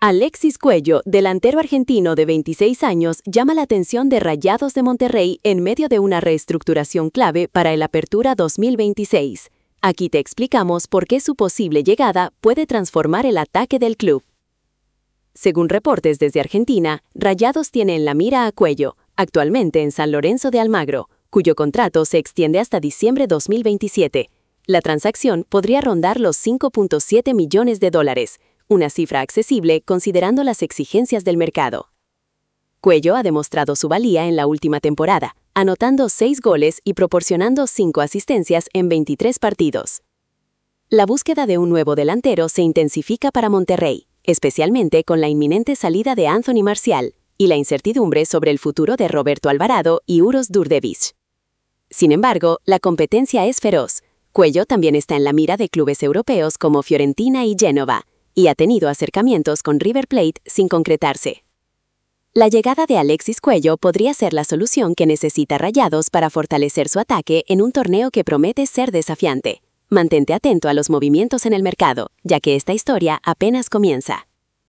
Alexis Cuello, delantero argentino de 26 años, llama la atención de Rayados de Monterrey en medio de una reestructuración clave para el Apertura 2026. Aquí te explicamos por qué su posible llegada puede transformar el ataque del club. Según reportes desde Argentina, Rayados tiene en la mira a Cuello, actualmente en San Lorenzo de Almagro, cuyo contrato se extiende hasta diciembre 2027. La transacción podría rondar los $5.7 millones, una cifra accesible considerando las exigencias del mercado. Cuello ha demostrado su valía en la última temporada, anotando 6 goles y proporcionando 5 asistencias en 23 partidos. La búsqueda de un nuevo delantero se intensifica para Monterrey, especialmente con la inminente salida de Anthony Martial y la incertidumbre sobre el futuro de Roberto Alvarado y Uros Đurđević. Sin embargo, la competencia es feroz. Cuello también está en la mira de clubes europeos como Fiorentina y Génova, y ha tenido acercamientos con River Plate sin concretarse. La llegada de Alexis Cuello podría ser la solución que necesita Rayados para fortalecer su ataque en un torneo que promete ser desafiante. Mantente atento a los movimientos en el mercado, ya que esta historia apenas comienza.